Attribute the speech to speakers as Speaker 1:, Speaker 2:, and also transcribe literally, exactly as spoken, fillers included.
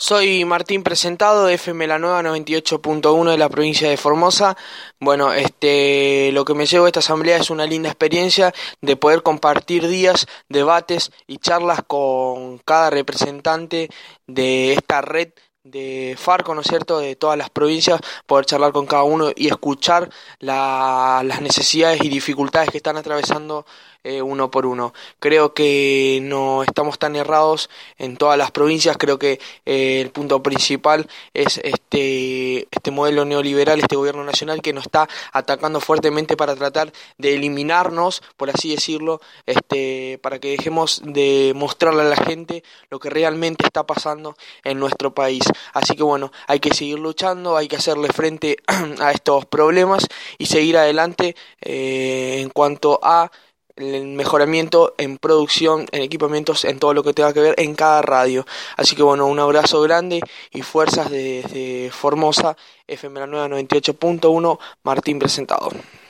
Speaker 1: Soy Martín Presentado de F M La Nueva noventa y ocho punto uno de la provincia de Formosa. Bueno, este, lo que me llevo a esta asamblea es una linda experiencia de poder compartir días, debates y charlas con cada representante de esta red de Farco, ¿no es cierto?, de todas las provincias, poder charlar con cada uno y escuchar la- las necesidades y dificultades que están atravesando eh, uno por uno. Creo que no estamos tan errados en todas las provincias. Creo que eh, el punto principal es este, este modelo neoliberal, este gobierno nacional que nos está atacando fuertemente para tratar de eliminarnos, por así decirlo, este, para que dejemos de mostrarle a la gente lo que realmente está pasando en nuestro país. Así que bueno, hay que seguir luchando, hay que hacerle frente a estos problemas y seguir adelante eh, en cuanto a el mejoramiento en producción, en equipamientos, en todo lo que tenga que ver en cada radio. Así que bueno, un abrazo grande y fuerzas desde Formosa, F M La Nueva noventa y ocho punto uno, Martín Presentado.